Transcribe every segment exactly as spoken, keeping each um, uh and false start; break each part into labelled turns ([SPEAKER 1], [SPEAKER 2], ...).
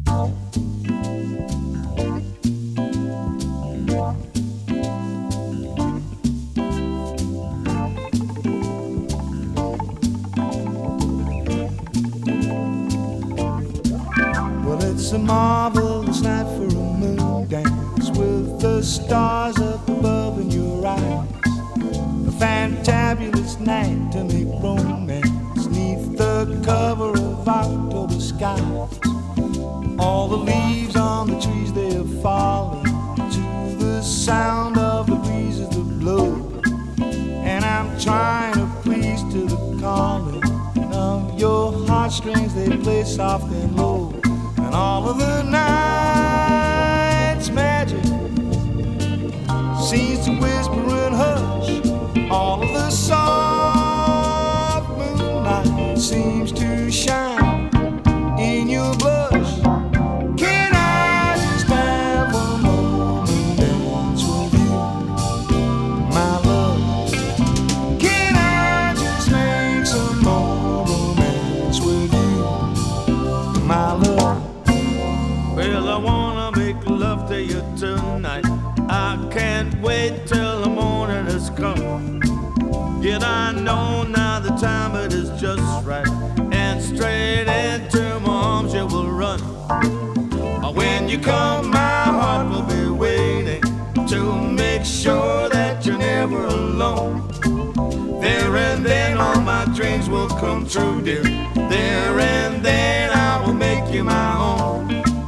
[SPEAKER 1] Well, it's a marvelous night for a moon dance with the stars up above in your eyes. A fantabulous night to make romance neath the cover of October skies. All the leaves on the trees, they are falling to the sound of the breezes that blow. And I'm trying to please to the calling of your heartstrings, they play soft and low. And all of the night's magic seems to whisper and hush. All of the soft moonlight seems to shine in your blush. Can I just have a moment dance with you, my love? Can I just make some more romance with you, my love?
[SPEAKER 2] Well, I wanna make love to you tonight. I can't wait till the morning has come. Yet I know now the time it is just right, and straight into my arms you will run. When you come, my heart will be waiting to make sure that you're never alone. There and then all my dreams will come true, dear. There and then I will make you my own.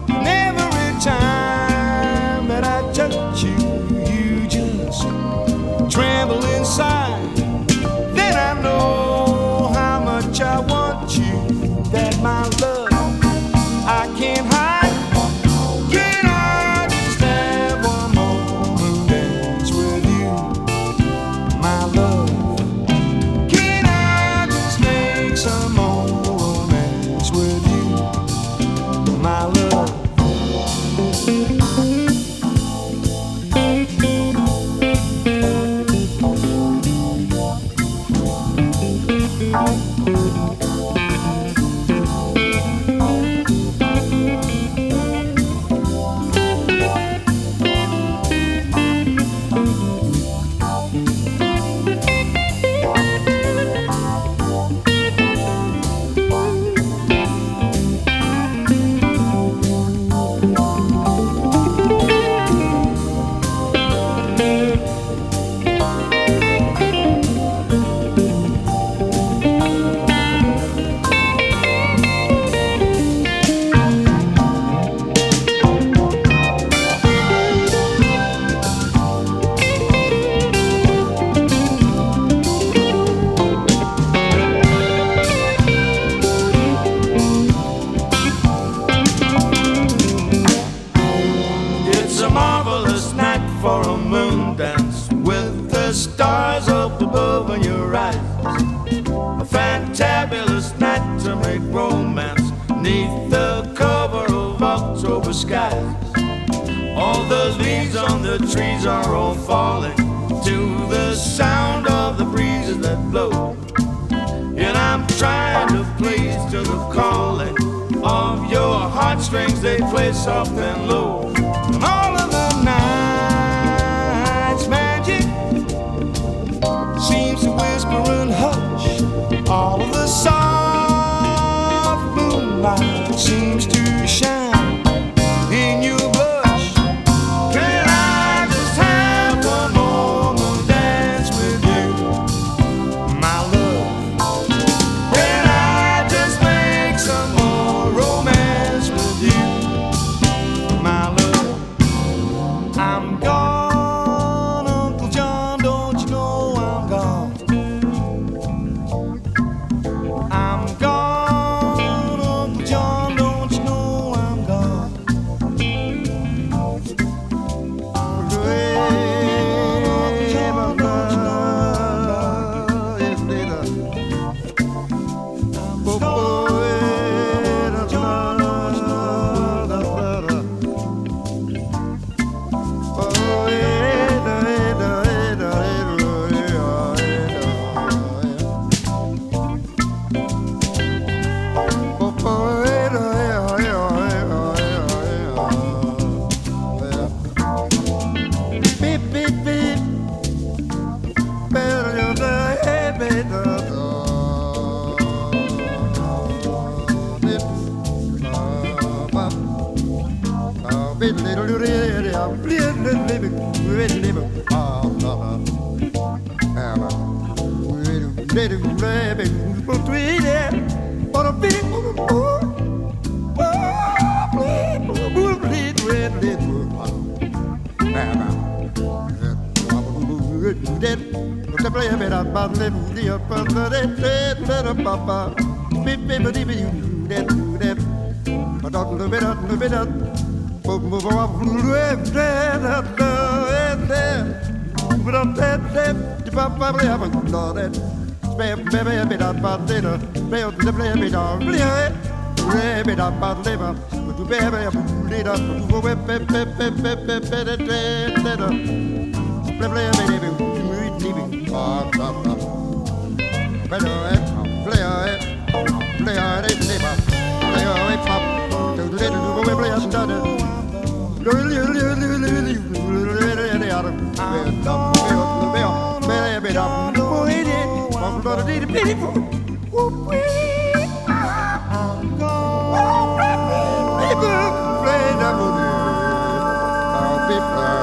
[SPEAKER 2] Time that I touch you, you just tremble inside. Then I know how much I want you, that my love I can't hide. Can I just have one more dance with you, my love? Can I just make some more romance with you, my love? For a moon dance with the stars up above in your eyes. A fantabulous night to make romance neath the cover of October skies. All the leaves on the trees are all falling to the sound of the breezes that blow. And I'm trying to please to the calling of your heartstrings, they play soft and low. And all of the night magic seems to whisper and hush. All of the soft moonlight seems to shine in your blush. Can I just have one more dance with you, my love? Can I just make some more romance with you, my love?
[SPEAKER 1] People